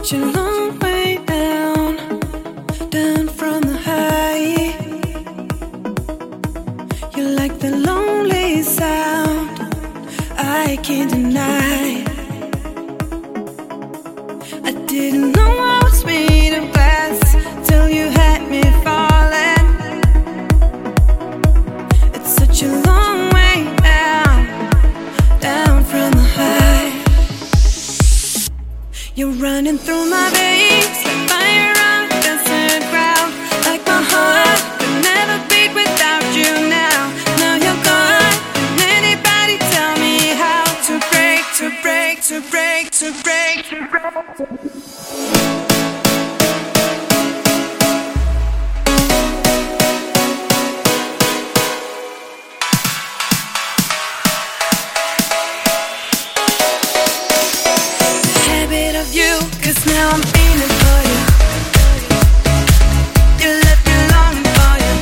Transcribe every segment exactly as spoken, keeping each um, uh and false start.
such a long way down, down from the high. You're like the lonely sound I can't deny. I didn't know I was made of glass till you had me falling. It's such a long way down, down from the high. You're running through my veins like fire on a desert ground. Like my heart could never beat without you now. Now you're gone. Can anybody tell me how to break, to break, to break, to break, to break? You, 'cause now I'm feeling for you. You left me longing for you.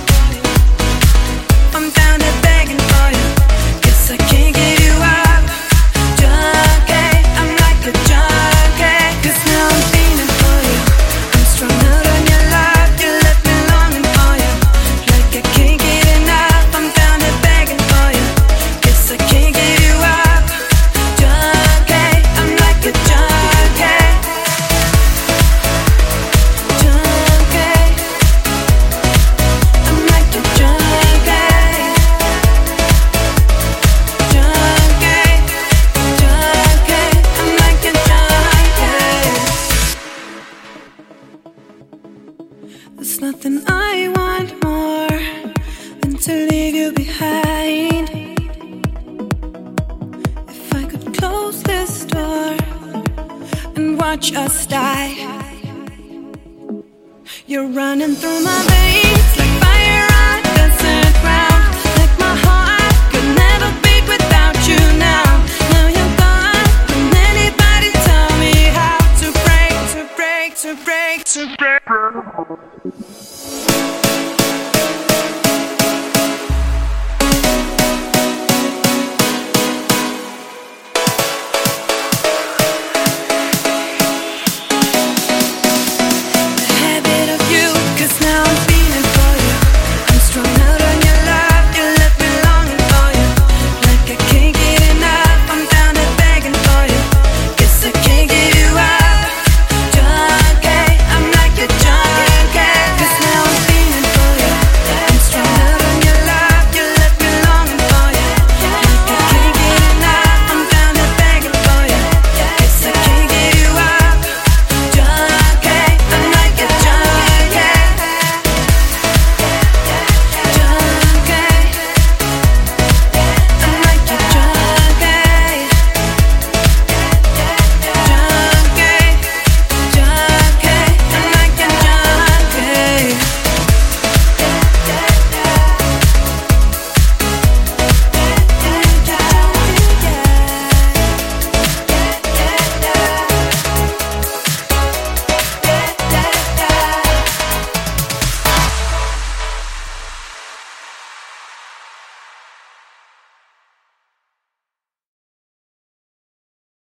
I'm down to begging for you. Guess I can't get you up. Junkie, I'm like a junkie. 'Cause now I'm feeling for you. I'm strung out on your love. You left me longing for you. Like I can't get enough. I'm down to begging for you. Guess I can't get you up. Junkie, I'm like a junkie. There's nothing I want more than to leave you behind. If I could close this door and watch us die. You're running through my veins.